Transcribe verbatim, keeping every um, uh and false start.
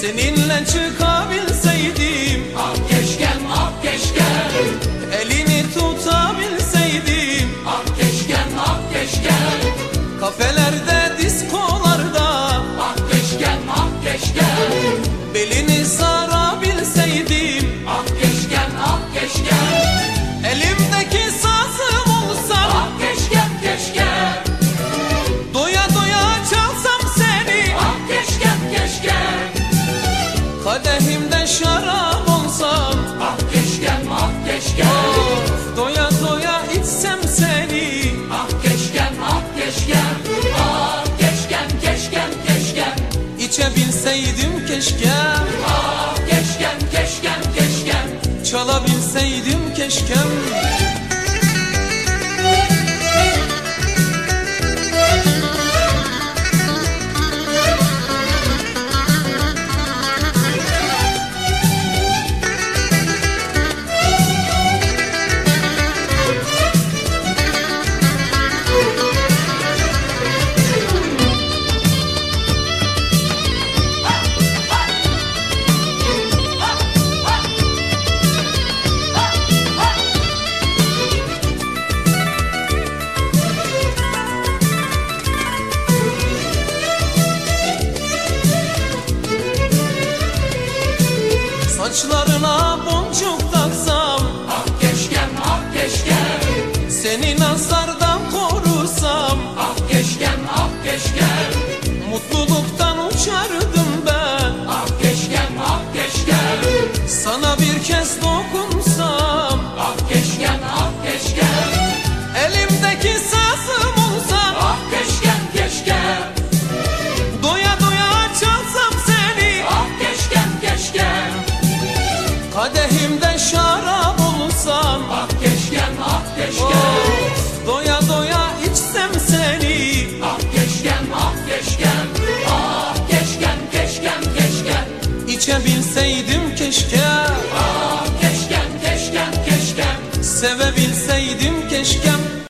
Seninle çıkabilseydim, ah keşkem, ah keşkem. elini tutabilseydim, Ah keşkem, ah keşkem. kafelerde, diskolarda, Ah keşkem, ah keşkem. belini sarabilseydim, Ah keşkem, ah keşkem. elimdeki sazım olsam, Ah keşkem, keşkem. doya doya çalsam seni, Ah keşkem, keşkem. kadehimde şarap olsam, Ah keşkem, ah keşkem. of, doya doya içsem seni. Ah keşkem, ah keşkem. Ah keşkem, keşkem, keşkem. İçebilseydim keşke, Ah keşkem, keşkem, keşkem. çalabilseydim keşkem. Saçlarına boncuk taksam, Ah keşkem, ah keşkem. seni nazardan korusam, Ah keşkem, ah keşkem. mutluluk